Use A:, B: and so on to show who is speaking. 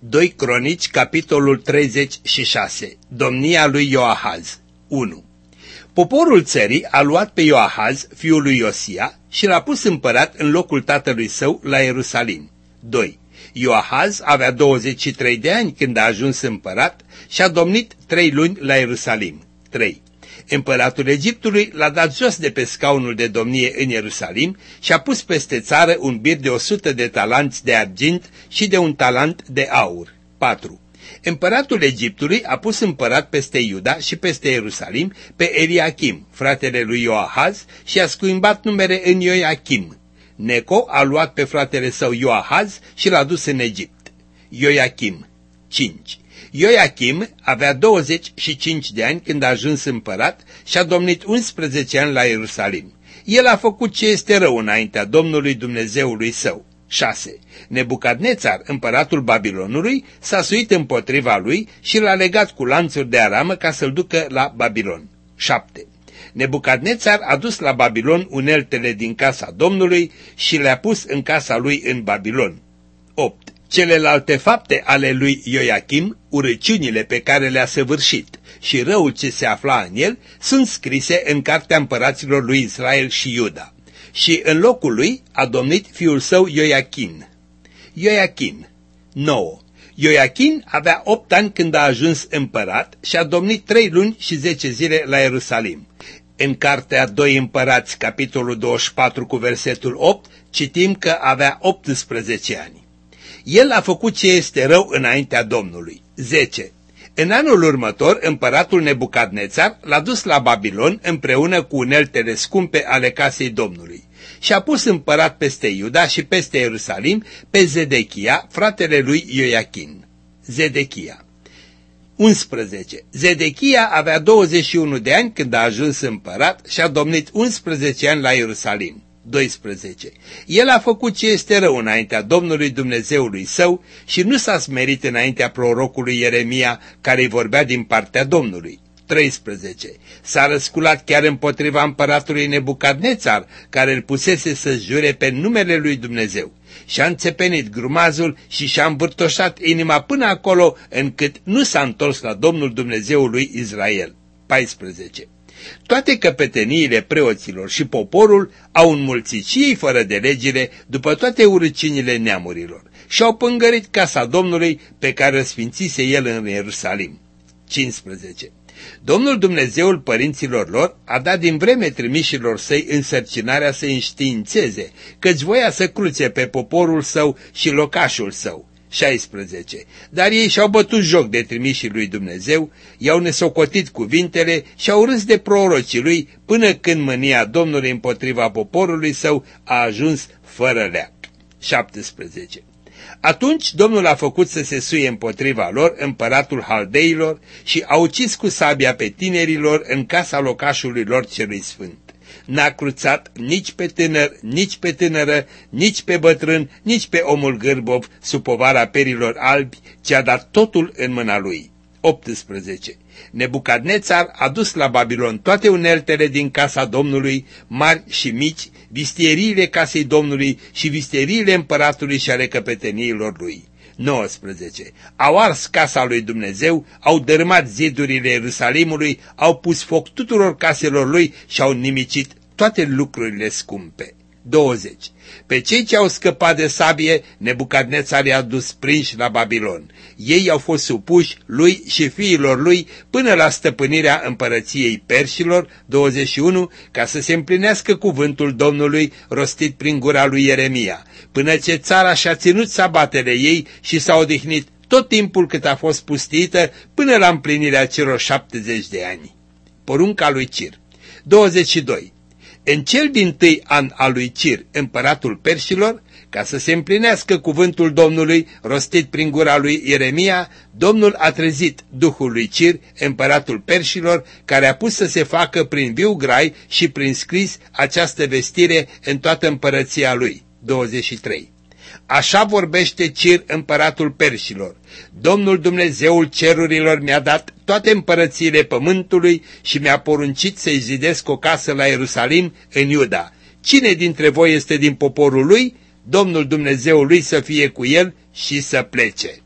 A: 2 Cronici, capitolul 36. Domnia lui Ioahaz. 1. Poporul țării a luat pe Ioahaz, fiul lui Iosia, și l-a pus împărat în locul tatălui său la Ierusalim. 2. Ioahaz avea 23 de ani când a ajuns împărat și a domnit 3 luni la Ierusalim. 3. Împăratul Egiptului l-a dat jos de pe scaunul de domnie în Ierusalim și a pus peste țară un bir de 100 de talanți de argint și de 1 talent de aur. 4. Împăratul Egiptului a pus împărat peste Iuda și peste Ierusalim pe Eliachim, fratele lui Ioahaz, și a scuimbat numere în Ioachim. Neco a luat pe fratele său Ioahaz și l-a dus în Egipt. Ioachim. 5. Ioachim avea 25 de ani când a ajuns împărat și a domnit 11 ani la Ierusalim. El a făcut ce este rău înaintea Domnului Dumnezeului său. 6. Nebucadnețar, împăratul Babilonului, s-a suit împotriva lui și l-a legat cu lanțuri de aramă ca să-l ducă la Babilon. 7. Nebucadnețar a dus la Babilon uneltele din casa Domnului și le-a pus în casa lui în Babilon. 8. Celelalte fapte ale lui Ioachim, urăciunile pe care le-a săvârșit și răul ce se afla în el, sunt scrise în cartea împăraților lui Israel și Iuda. Și în locul lui a domnit fiul său Ioachin. Ioachin. 9. Ioachin avea 8 ani când a ajuns împărat și a domnit 3 luni și 10 zile la Ierusalim. În cartea 2 Împărați, capitolul 24 cu versetul 8, citim că avea 18 ani. El a făcut ce este rău înaintea Domnului. 10. În anul următor, împăratul Nebucadnețar l-a dus la Babilon împreună cu uneltele scumpe ale casei Domnului și a pus împărat peste Iuda și peste Ierusalim pe Zedechia, fratele lui Ioachin. Zedechia. 11. Zedechia avea 21 de ani când a ajuns împărat și a domnit 11 ani la Ierusalim. 12. El a făcut ce este rău înaintea Domnului Dumnezeului său și nu s-a smerit înaintea prorocului Ieremia, care îi vorbea din partea Domnului. 13. S-a răsculat chiar împotriva împăratului Nebucadnețar, care îl pusese să jure pe numele lui Dumnezeu. Și-a înțepenit grumazul și și-a învârtoșat inima până acolo, încât nu s-a întors la Domnul Dumnezeul lui Israel. 14. Toate căpeteniile preoților și poporul au înmulțit și ei fără de legile după toate urăciunile neamurilor și au pângărit casa Domnului pe care o sfințise el în Ierusalim. 15. Domnul Dumnezeul părinților lor a dat din vreme trimișilor săi însărcinarea să înștiințeze, căci voia să cruce pe poporul său și locașul său. 16. Dar ei și-au bătut joc de trimișii lui Dumnezeu, i-au nesocotit cuvintele și au râs de prorocii lui până când mânia Domnului împotriva poporului său a ajuns fără leac. 17. Atunci Domnul a făcut să se suie împotriva lor împăratul Haldeilor și a ucis cu sabia pe tinerilor în casa locașului lor celui sfânt. N-a cruțat nici pe tânăr, nici pe tânără, nici pe bătrân, nici pe omul gârbov sub povara perilor albi, ci a dat totul în mâna lui. 18. Nebucadnețar a dus la Babilon toate uneltele din casa Domnului, mari și mici, vistieriile casei Domnului și vistieriile împăratului și ale căpeteniilor lui. 19. Au ars casa lui Dumnezeu, au dărâmat zidurile Ierusalimului, au pus foc tuturor caselor lui și au nimicit toate lucrurile scumpe. 20. Pe cei ce au scăpat de sabie, Nebucadnețar i-a dus prinși la Babilon. Ei au fost supuși lui și fiilor lui până la stăpânirea împărăției perșilor. 21. Ca să se împlinească cuvântul Domnului rostit prin gura lui Ieremia, până ce țara și-a ținut sabatele ei și s-a odihnit tot timpul cât a fost pustită până la împlinirea celor 70 de ani. Porunca lui Cir. 22. În cel dintâi an al lui Cir, împăratul perșilor, ca să se împlinească cuvântul Domnului rostit prin gura lui Ieremia, Domnul a trezit duhul lui Cir, împăratul perșilor, care a pus să se facă prin viu grai și prin scris această vestire în toată împărăția lui. 23. Așa vorbește Cir, împăratul perșilor: Domnul Dumnezeul cerurilor mi-a dat toate împărățiile pământului și mi-a poruncit să-i zidesc o casă la Ierusalim, în Iuda. Cine dintre voi este din poporul lui? Domnul Dumnezeul lui să fie cu el și să plece.